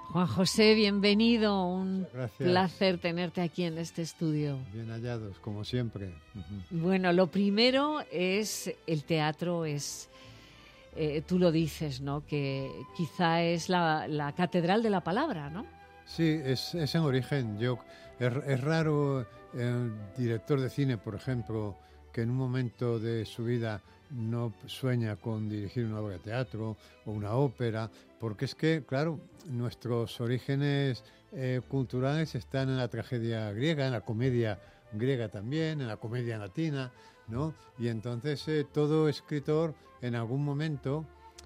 Juan José, bienvenido. Un Gracias. placer tenerte aquí en este estudio. Bien hallados, como siempre. Bueno, lo primero es el teatro, tú lo dices, ¿no? Que quizá es la catedral de la palabra, ¿no? Sí, es en origen. Es raro el director de cine, por ejemplo, que en un momento de su vida no sueña con dirigir una obra de teatro o una ópera, porque es que, claro, nuestros orígenes culturales están en la tragedia griega, en la comedia griega también, en la comedia latina, ¿no? Y entonces todo escritor en algún momento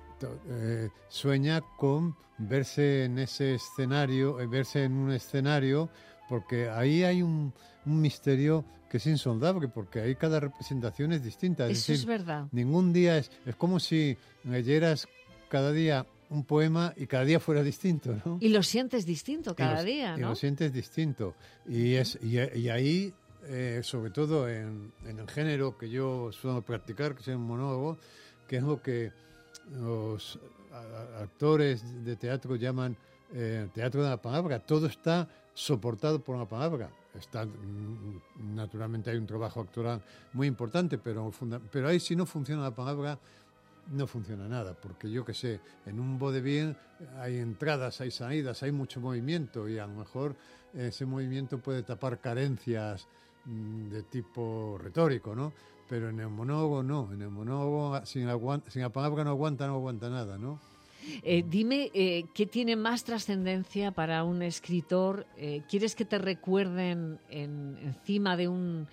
sueña con verse en ese escenario, verse en un escenario, porque ahí hay un misterio que es insondable, porque ahí cada representación es distinta. Eso decir, es verdad. Ningún día es como si leyeras cada día un poema y cada día fuera distinto, ¿no? Y lo sientes distinto cada día, ¿no? Y lo sientes distinto. Y ahí, sobre todo en el género que yo suelo practicar, que es el monólogo, que es lo que los actores de teatro llaman teatro de la palabra. Todo está soportado por la palabra. Naturalmente hay un trabajo actoral muy importante, pero ahí si no funciona la palabra, no funciona nada, porque yo que sé, en un vodevil hay entradas, hay salidas, hay mucho movimiento y a lo mejor ese movimiento puede tapar carencias de tipo retórico, ¿no? Pero en el monólogo no, en el monólogo sin la palabra no aguanta nada, ¿no? Dime, ¿qué tiene más trascendencia para un escritor? ¿Quieres que te recuerden encima de un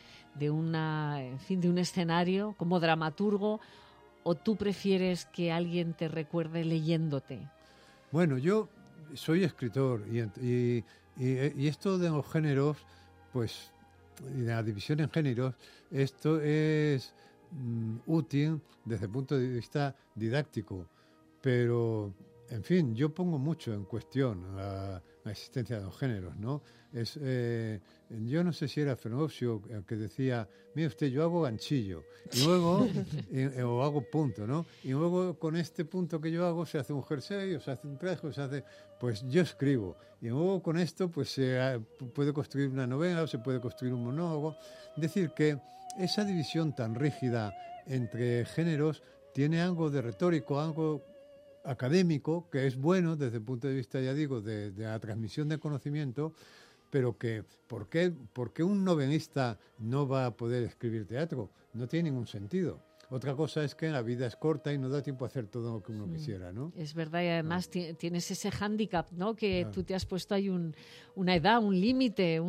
escenario como dramaturgo, o tú prefieres que alguien te recuerde leyéndote? Bueno, yo soy escritor y esto de los géneros, pues, y de la división en géneros, esto es útil desde el punto de vista didáctico. Pero, en fin, yo pongo mucho en cuestión la existencia de los géneros, ¿no? Yo no sé si era Fenocio el que decía, mire usted, yo hago ganchillo, y luego, o hago punto, ¿no? Y luego con este punto que yo hago se hace un jersey, o se hace un traje, o se hace... Pues yo escribo, y luego con esto pues se puede construir una novela, o se puede construir un monólogo. Es decir, que esa división tan rígida entre géneros tiene algo de retórico, algo académico, que es bueno desde el punto de vista, ya digo, de la transmisión de conocimiento, pero que ¿por qué un novelista no va a poder escribir teatro? No tiene ningún sentido. Otra cosa es que la vida es corta y no da tiempo a hacer todo lo que uno quisiera, ¿no? Es verdad, y además tienes ese hándicap, ¿no? Que tú te has puesto ahí una edad, un límite,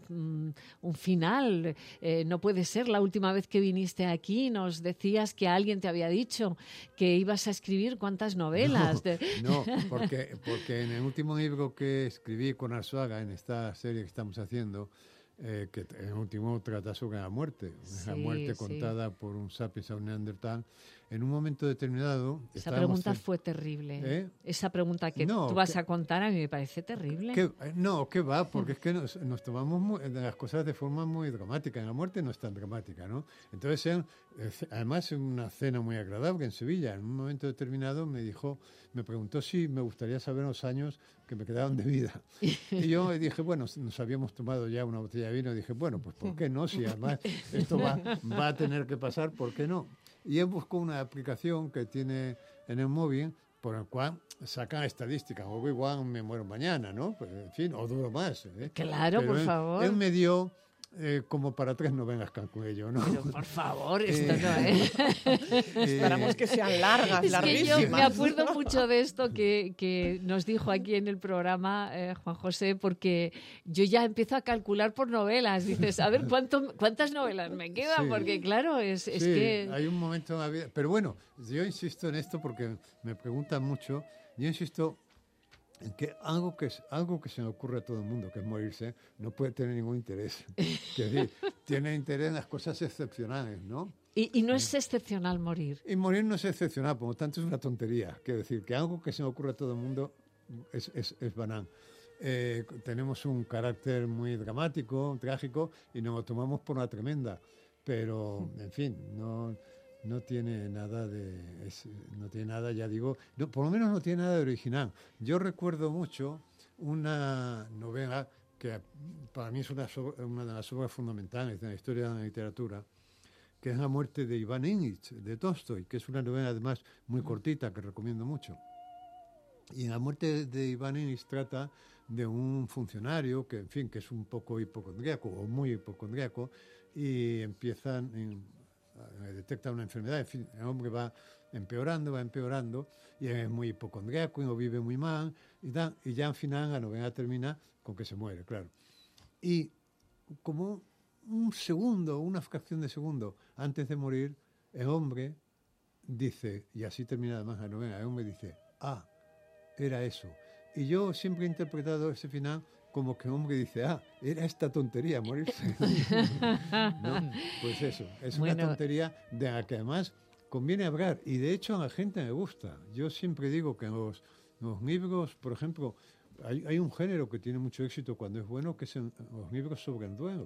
un final. No puede ser. La última vez que viniste aquí nos decías que alguien te había dicho que ibas a escribir cuántas novelas. No, porque en el último libro que escribí con Arzuaga, en esta serie que estamos haciendo, que en el último trata sobre la muerte, la muerte contada por un sapiens a un neandertal. En un momento determinado... Esa pregunta fue terrible. Esa pregunta que tú vas a contar a mí me parece terrible. ¿Qué va? Porque es que nos tomamos las cosas de forma muy dramática. En la muerte no es tan dramática, ¿no? Entonces, además, en una cena muy agradable en Sevilla, en un momento determinado me preguntó si me gustaría saber los años que me quedaban de vida. Y yo dije, bueno, nos habíamos tomado ya una botella de vino, y dije, bueno, pues ¿por qué no? Si además esto va a tener que pasar, ¿por qué no? Y él buscó una aplicación que tiene en el móvil por el cual sacan estadísticas. O igual me muero mañana, ¿no? Pues, en fin, o duro más. Claro, pero por favor. Él me dio como para 3 novelas, calculé yo, ¿no? Pero por favor, esto no es. Esperamos que sean largas, larguísimas. Que yo me acuerdo mucho de esto que nos dijo aquí en el programa Juan José, porque yo ya empiezo a calcular por novelas. Dices, a ver, ¿cuántas novelas me quedan? Sí. Porque claro, es que... hay un momento en la vida... Pero bueno, yo insisto en esto porque me preguntan mucho. Yo insisto en que algo que se le ocurre a todo el mundo, que es morirse, no puede tener ningún interés. Es decir, tiene interés en las cosas excepcionales, ¿no? Y no es excepcional morir. Y morir no es excepcional, por lo tanto es una tontería. Quiero decir, que algo que se le ocurre a todo el mundo es banal. Tenemos un carácter muy dramático, trágico, y nos lo tomamos por una tremenda. Pero, en fin, no tiene nada ya digo, por lo menos no tiene nada de original. Yo recuerdo mucho una novela que para mí es una de las obras fundamentales de la historia de la literatura, que es La muerte de Iván Ilich, de Tolstoy, que es una novela además muy cortita que recomiendo mucho. Y en La muerte de Iván Ilich trata de un funcionario que, en fin, que es un poco hipocondríaco o muy hipocondríaco, y detecta una enfermedad. En fin, el hombre va empeorando, y es muy hipocondríaco y no vive muy mal, y ya al final la novela termina con que se muere, claro. Y como un segundo, una fracción de segundo antes de morir, el hombre dice, y así termina además la novela, el hombre dice, era eso. Y yo siempre he interpretado ese final como que el hombre dice, era esta tontería, morirse. ¿No? Pues eso, es una tontería de la que además conviene hablar, y de hecho a la gente le gusta. Yo siempre digo que en los libros, por ejemplo, hay un género que tiene mucho éxito cuando es bueno, que son los libros sobre el duelo.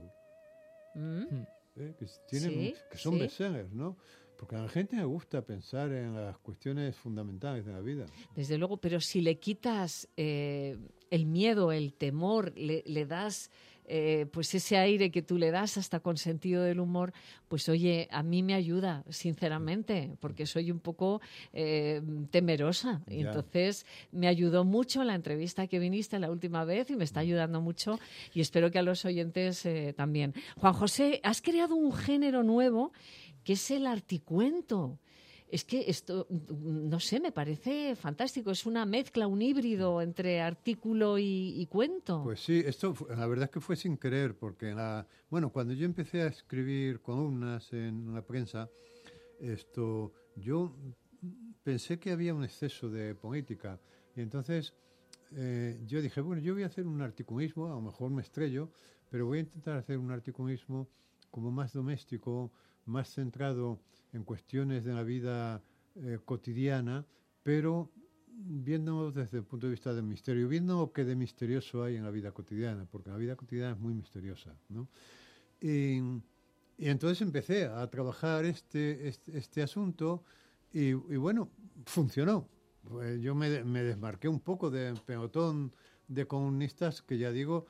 Que son bestsellers, ¿no? Porque a la gente le gusta pensar en las cuestiones fundamentales de la vida. Desde luego, pero si le quitas el miedo, el temor, le das pues ese aire que tú le das hasta con sentido del humor, pues oye, a mí me ayuda, sinceramente, porque soy un poco temerosa. Y entonces me ayudó mucho la entrevista que viniste la última vez y me está ayudando mucho, y espero que a los oyentes también. Juan José, has creado un género nuevo que es el articuento. Es que esto, no sé, me parece fantástico. Es una mezcla, un híbrido entre artículo y cuento. Pues sí, esto la verdad es que fue sin querer, porque cuando yo empecé a escribir columnas en la prensa, yo pensé que había un exceso de política. Y entonces yo dije, bueno, yo voy a hacer un articulismo, a lo mejor me estrello, pero voy a intentar hacer un articulismo como más doméstico, más centrado en cuestiones de la vida cotidiana, pero viendo desde el punto de vista del misterio, viendo lo que de misterioso hay en la vida cotidiana, porque la vida cotidiana es muy misteriosa, ¿no? Y entonces empecé a trabajar este asunto y bueno, funcionó. Pues yo me desmarqué un poco del pelotón de columnistas que, ya digo,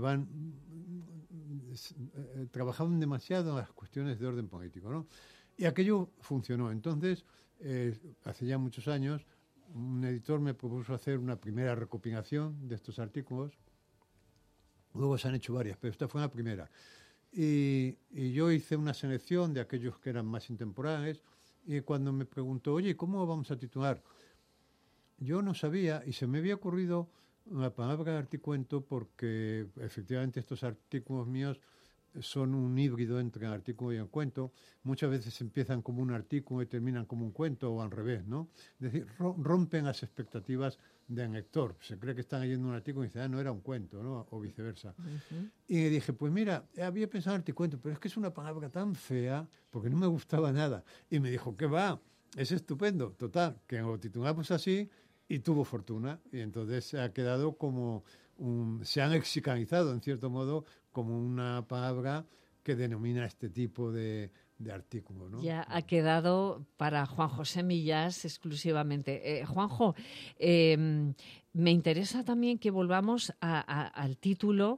trabajaban demasiado en las cuestiones de orden político, ¿no? Y aquello funcionó. Entonces, hace ya muchos años, un editor me propuso hacer una primera recopilación de estos artículos. Luego se han hecho varias, pero esta fue la primera. Y yo hice una selección de aquellos que eran más intemporales, y cuando me preguntó, oye, ¿cómo vamos a titular? Yo no sabía, y se me había ocurrido la palabra articuento porque efectivamente estos artículos míos son un híbrido entre el artículo y el cuento. Muchas veces empiezan como un artículo y terminan como un cuento, o al revés, ¿no? Es decir, rompen las expectativas del lector. Se cree que están leyendo un artículo y dice, no, era un cuento, ¿no? O viceversa. Uh-huh. Y dije, pues mira, había pensado en articuento, pero es que es una palabra tan fea, porque no me gustaba nada. Y me dijo, ¿qué va? Es estupendo. Total, que lo titulamos así, y tuvo fortuna, y entonces ha quedado como se han mexicanizado en cierto modo como una palabra que denomina este tipo de artículo, ¿no? Ya ha quedado para Juan José Millás exclusivamente. Juanjo, me interesa también que volvamos al título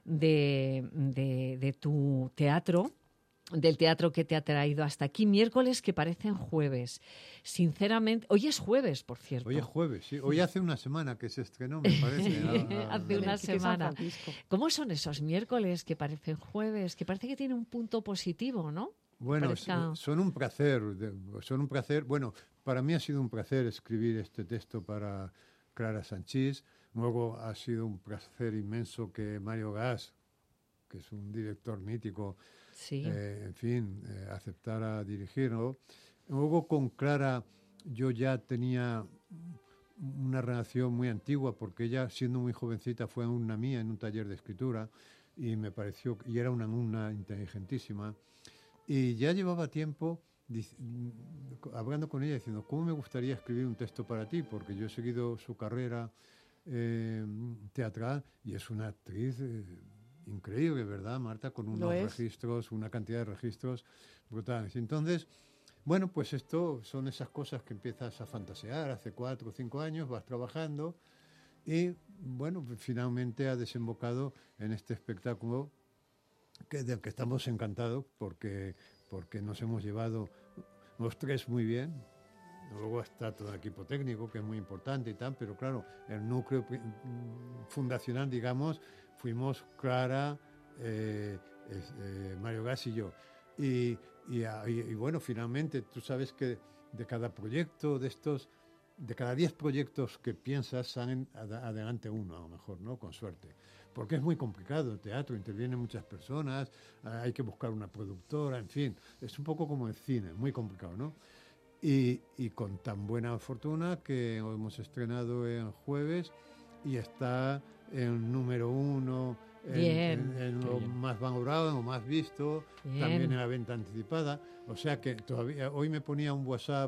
de tu teatro, del teatro que te ha traído hasta aquí, Miércoles que parecen jueves. Sinceramente, hoy es jueves, por cierto. Hoy es jueves, sí. Hoy hace una semana que se estrenó, me parece. Hace una semana. ¿Cómo son esos miércoles que parecen jueves? Que parece que tiene un punto positivo, ¿no? Bueno, son un placer. Bueno, para mí ha sido un placer escribir este texto para Clara Sanchís. Luego ha sido un placer inmenso que Mario Gas, que es un director mítico, sí. Aceptara dirigirlo. Luego con Clara yo ya tenía una relación muy antigua, porque ella, siendo muy jovencita, fue alumna mía en un taller de escritura, y me pareció, y era una alumna inteligentísima, y ya llevaba tiempo hablando con ella, diciendo, ¿cómo me gustaría escribir un texto para ti? Porque yo he seguido su carrera teatral, y es una actriz increíble, ¿verdad, Marta? Con unos registros, una cantidad de registros brutales. Entonces, bueno, pues esto son esas cosas que empiezas a fantasear hace 4 o 5 años, vas trabajando, Y bueno, pues, finalmente ha desembocado en este espectáculo del que estamos encantados porque nos hemos llevado los tres muy bien. Luego está todo el equipo técnico, que es muy importante y tal, pero claro, el núcleo fundacional, digamos, fuimos Clara, Mario Gas y yo. Y bueno, finalmente, tú sabes que de cada proyecto de estos, de cada 10 proyectos que piensas, salen adelante uno, a lo mejor, ¿no? Con suerte. Porque es muy complicado el teatro, intervienen muchas personas, hay que buscar una productora, en fin, es un poco como el cine, muy complicado, ¿no? Y con tan buena fortuna que hemos estrenado el jueves y está en número 1, en lo más valorado, en lo más visto, también en la venta anticipada. O sea que todavía, hoy me ponía un WhatsApp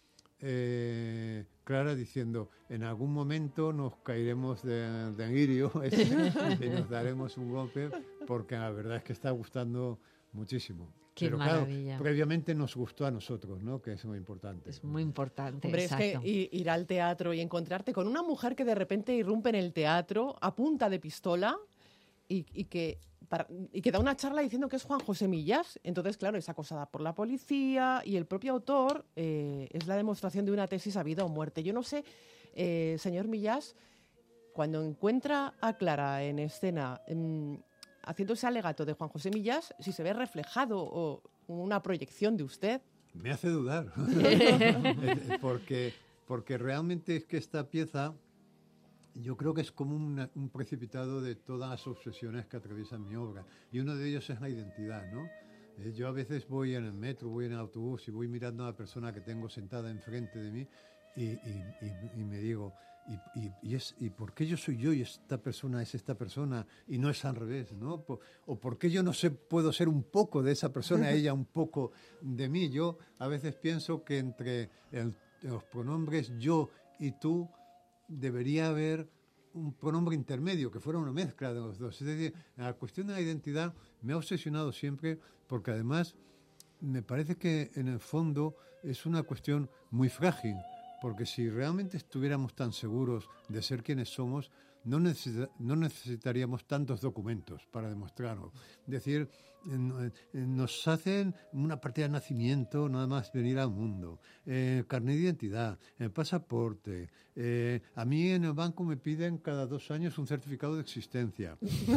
Clara diciendo, en algún momento nos caeremos de delirio y nos daremos un golpe, porque la verdad es que está gustando muchísimo. Qué Pero maravilla. claro, previamente nos gustó a nosotros, ¿no? Que es muy importante. Es muy importante. Hombre, exacto. es que ir al teatro y encontrarte con una mujer que de repente irrumpe en el teatro a punta de pistola y que da una charla diciendo que es Juan José Millás. Entonces, claro, es acosada por la policía y el propio autor es la demostración de una tesis a vida o muerte. Yo no sé, señor Millás, cuando encuentra a Clara en escena haciendo ese alegato de Juan José Millás, si se ve reflejado o una proyección de usted. Me hace dudar, porque realmente es que esta pieza yo creo que es como un precipitado de todas las obsesiones que atraviesan mi obra, y uno de ellos es la identidad, ¿no? Yo a veces voy en el metro, voy en el autobús y voy mirando a la persona que tengo sentada enfrente de mí y me digo, ¿y por qué yo soy yo y esta persona es esta persona y no es al revés, ¿no? ¿O por qué yo no puedo ser un poco de esa persona, ella un poco de mí? Yo a veces pienso que entre los pronombres yo y tú debería haber un pronombre intermedio, que fuera una mezcla de los dos. Es decir, la cuestión de la identidad me ha obsesionado siempre, porque además me parece que en el fondo es una cuestión muy frágil, porque si realmente estuviéramos tan seguros de ser quienes somos, no necesitaríamos tantos documentos para demostrarlo. Es decir, nos hacen una partida de nacimiento, nada más venir al mundo, carnet de identidad, el pasaporte. A mí en el banco me piden cada 2 años un certificado de existencia.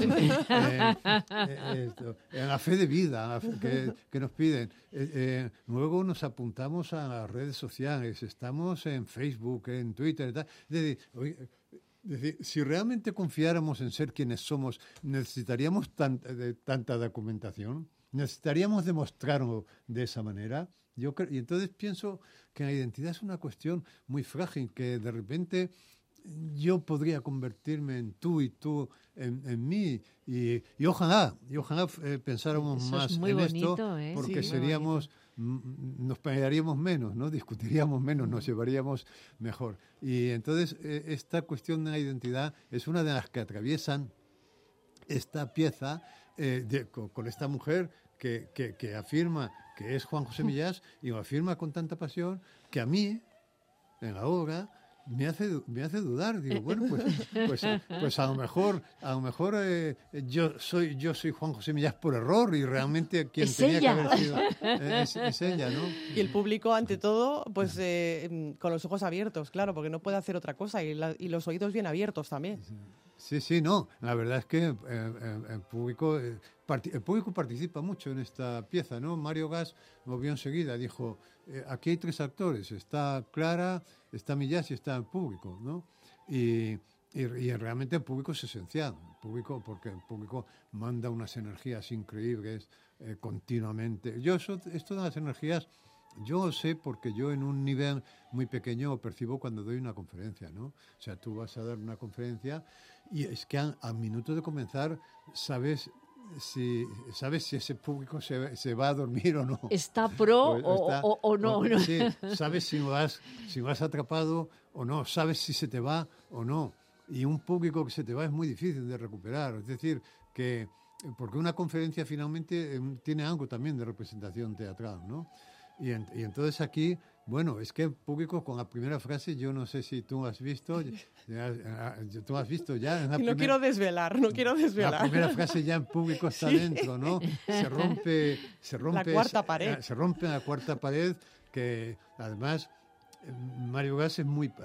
En la fe de vida que nos piden. Luego nos apuntamos a las redes sociales, estamos en Facebook, en Twitter y tal. Es decir, si realmente confiáramos en ser quienes somos, ¿necesitaríamos tanta documentación? ¿Necesitaríamos demostrarlo de esa manera? Y entonces pienso que la identidad es una cuestión muy frágil, que de repente yo podría convertirme en tú y tú en mí. Y ojalá pensáramos Eso más es muy en bonito, esto, porque sí, seríamos... nos pelearíamos menos, ¿no? Discutiríamos menos, nos llevaríamos mejor. Y entonces esta cuestión de la identidad es una de las que atraviesan esta pieza con esta mujer que afirma que es Juan José Millás, y lo afirma con tanta pasión que a mí, en la obra, me hace dudar. Digo, bueno, pues a lo mejor yo soy Juan José Millás por error, y realmente quien es tenía ella. que haber sido es ella, ¿no? Y el público, ante todo, pues con los ojos abiertos, claro, porque no puede hacer otra cosa, y los oídos bien abiertos también. Sí, no. La verdad es que el público participa mucho en esta pieza, ¿no? Mario Gas lo vio enseguida, dijo, aquí hay 3 actores, está Clara, está Millás y está el público, ¿no? Y realmente el público es esencial, porque el público manda unas energías increíbles continuamente. Esto de las energías, yo lo sé porque yo en un nivel muy pequeño percibo cuando doy una conferencia, ¿no? O sea, tú vas a dar una conferencia y es que al minuto de comenzar sabes si ese público se va a dormir o no. ¿Está pro o no? Sí, sabes si lo has atrapado o no, sabes si se te va o no. Y un público que se te va es muy difícil de recuperar. Es decir, porque una conferencia finalmente tiene algo también de representación teatral, ¿no? Y entonces aquí Bueno, es que el público con la primera frase, yo no sé si tú has visto, tú has visto ya. En la no quiero desvelar. La primera frase ya en público está dentro, ¿no? Se rompe la cuarta pared. Se rompe la cuarta pared, que además Mario Gas es muy...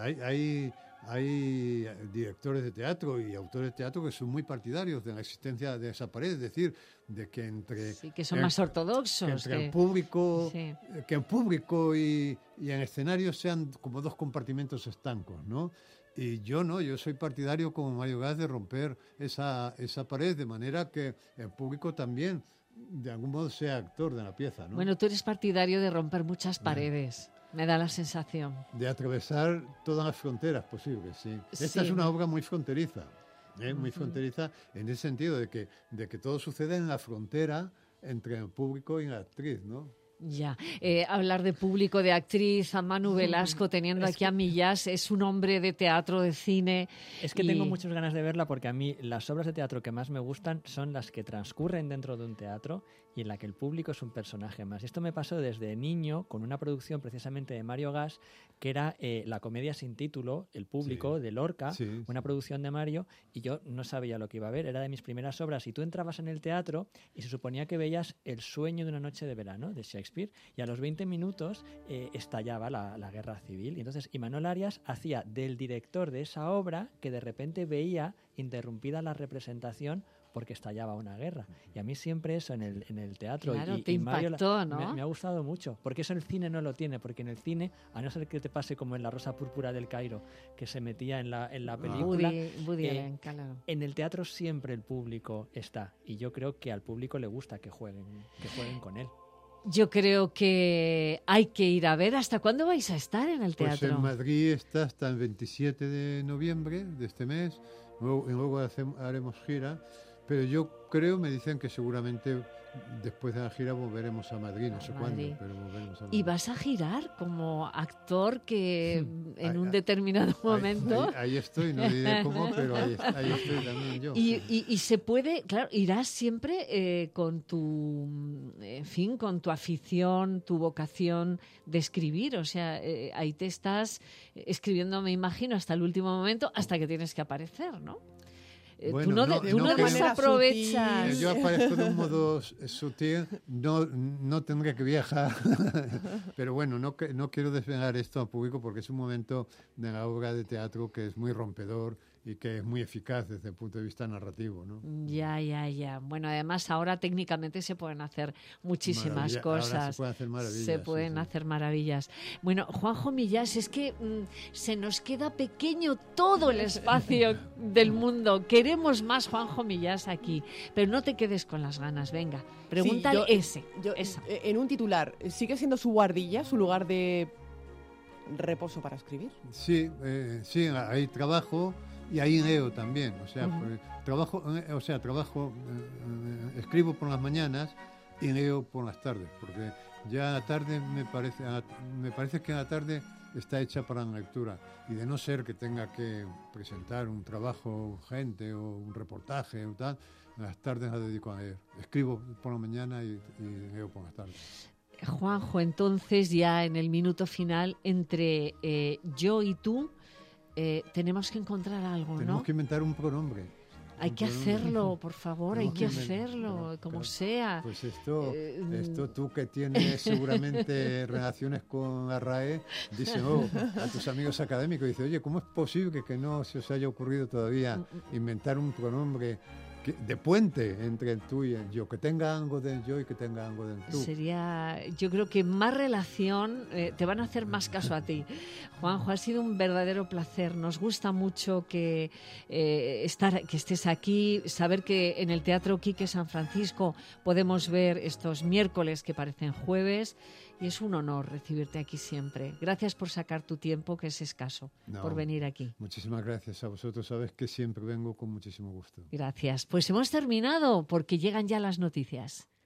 Hay directores de teatro y autores de teatro que son muy partidarios de la existencia de esa pared, es decir, de que entre... Sí, que son más ortodoxos. Que el público, que el público y en escenario sean como dos compartimentos estancos, ¿no? Y yo no, yo soy partidario como Mario Gas de romper esa pared de manera que el público también de algún modo sea actor de la pieza, ¿no? Bueno, tú eres partidario de romper muchas paredes. Me da la sensación. De atravesar todas las fronteras posibles, sí. Esta es una obra muy fronteriza, muy fronteriza en el sentido de que todo sucede en la frontera entre el público y la actriz, ¿no? Ya, hablar de público, de actriz, a Manu Velasco, teniendo aquí a Millás, es un hombre de teatro, de cine. Es que tengo muchas ganas de verla porque a mí las obras de teatro que más me gustan son las que transcurren dentro de un teatro y en la que el público es un personaje más. Esto me pasó desde niño con una producción precisamente de Mario Gas, que era La comedia sin título, El público, de Lorca, una producción de Mario, y yo no sabía lo que iba a ver, era de mis primeras obras, y tú entrabas en el teatro y se suponía que veías El sueño de una noche de verano, de Shakespeare, y a los 20 minutos estallaba la guerra civil. Y entonces Imanol Arias hacía del director de esa obra que de repente veía interrumpida la representación porque estallaba una guerra. Y a mí siempre eso en el teatro claro, te impactó, ¿no? Me ha gustado mucho, porque eso el cine no lo tiene, porque en el cine, a no ser que te pase como en La Rosa Púrpura del Cairo, que se metía en la película, Woody Allen, claro. En el teatro siempre el público está, y yo creo que al público le gusta que jueguen con él. Yo creo que hay que ir a ver. ¿Hasta cuándo vais a estar en el teatro? Pues en Madrid está hasta el 27 de noviembre de este mes, luego haremos gira, pero yo creo, me dicen que seguramente después de la gira volveremos a Madrid, no sé cuándo, pero volveremos a Madrid. ¿Y vas a girar como actor que en un determinado momento? Ahí estoy, no diré cómo, pero ahí estoy también yo. Y se puede, claro, irás siempre con tu, en fin, con tu afición, tu vocación de escribir, o sea, ahí te estás escribiendo, me imagino, hasta el último momento, hasta que tienes que aparecer, ¿no? Bueno, tú no desaprovechas. Yo aparezco de un modo sutil, no tendré que viajar, pero bueno, no quiero desvelar esto al público porque es un momento de la obra de teatro que es muy rompedor y que es muy eficaz desde el punto de vista narrativo, ¿no? Ya. Bueno, además ahora técnicamente se pueden hacer muchísimas cosas. Ahora se pueden hacer maravillas. Se pueden hacer maravillas. Bueno, Juanjo Millás, es que se nos queda pequeño todo el espacio del mundo. Queremos más Juanjo Millás aquí, pero no te quedes con las ganas. Venga, pregúntale esa. En un titular, ¿sigue siendo su guardilla, su lugar de reposo para escribir? Sí, ahí trabajo. Y ahí leo también, o sea, escribo por las mañanas y leo por las tardes, porque ya la tarde me parece que la tarde está hecha para la lectura, y de no ser que tenga que presentar un trabajo urgente o un reportaje o tal, las tardes las dedico a leer. Escribo por la mañana y leo por las tardes. Juanjo, entonces ya en el minuto final, entre yo y tú, tenemos que encontrar algo, ¿no? Tenemos que inventar un pronombre. Hay que hacerlo, por favor, hay que hacerlo, como sea. Pues esto tú que tienes seguramente relaciones con la RAE, dice a tus amigos académicos, dice, oye, ¿cómo es posible que no se os haya ocurrido todavía inventar un pronombre de puente entre el tú y el yo, que tenga algo del yo y que tenga algo del tú? Sería, yo creo que más relación, te van a hacer más caso a ti. Juanjo, ha sido un verdadero placer. Nos gusta mucho que estés aquí, saber que en el Teatro Quique San Francisco podemos ver estos miércoles que parecen jueves, y es un honor recibirte aquí siempre. Gracias por sacar tu tiempo, que es escaso, por venir aquí. Muchísimas gracias a vosotros. Sabes que siempre vengo con muchísimo gusto. Gracias. Pues hemos terminado porque llegan ya las noticias.